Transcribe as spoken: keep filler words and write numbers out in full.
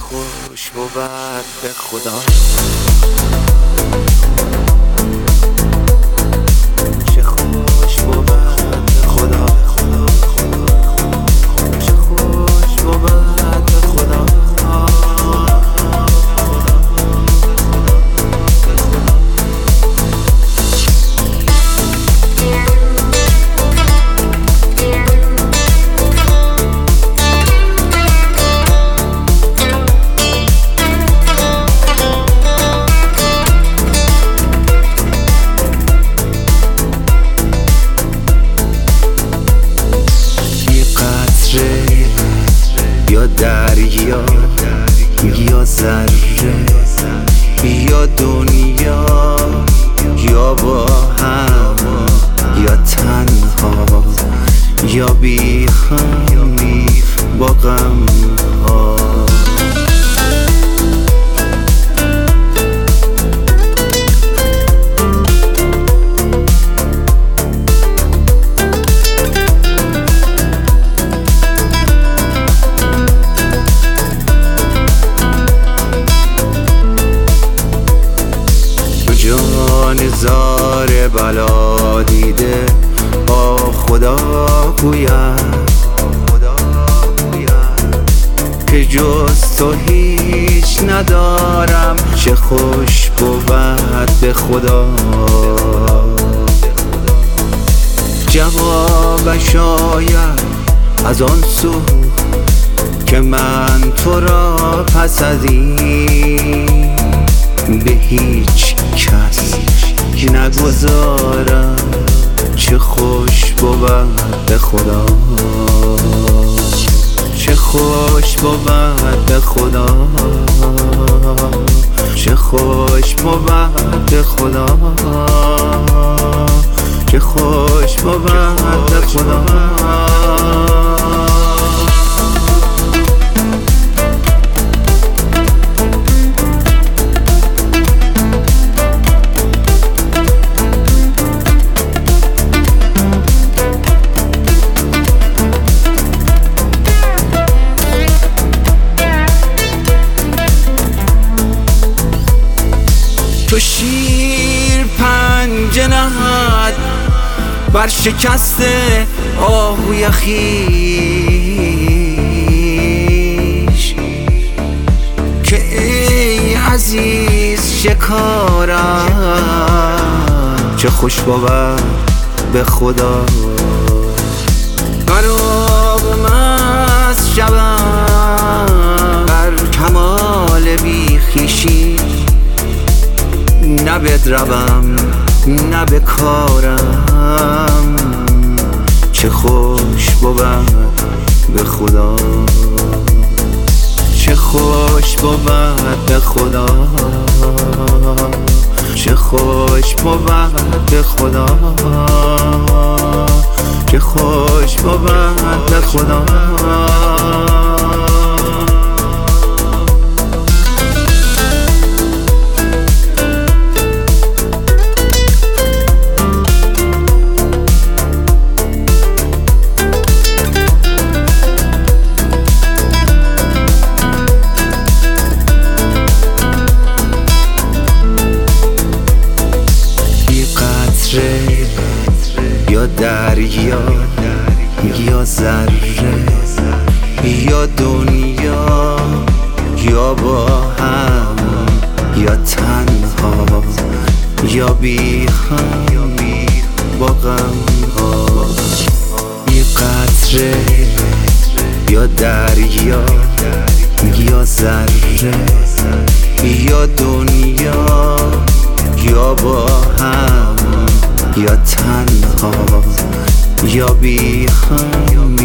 خوش بود به خدا، چه خوش بود به خدا، چه خوش بود به خدا. یا دریا یا ذره یا دنیا، یا با هم یا تنها، یا بی هم با غم ها. نزار بلا دیده با خدا گوید که جز تو هیچ ندارم، چه خوش بود به خدا. جوابش آید از آن سو که من تو را پس از این به هیچ کس نگذارم، چه خوش بود به خدا، چه خوش بود به خدا، چه خوش بود به خدا، چه خوش بود به خدا. تو شیر پنجه نهد بر شکست آهوی خویش، که ای عزیز شکارم، چه خوش بود به خدا. قراب مست شوم بر کمال بی خویشی، نه بدروم نه بکارم، چه خوش بود به خدا، چه خوش بود به خدا، چه خوش بود به خدا، چه خوش بود به خدا. یا دریا یا ذره یا دنیا، یا با هم یا تنها، یا بی هم با غم ها. یه قطره یا دریا یا ذره یا دنیا، یا با هم یا تنها، یا بی هم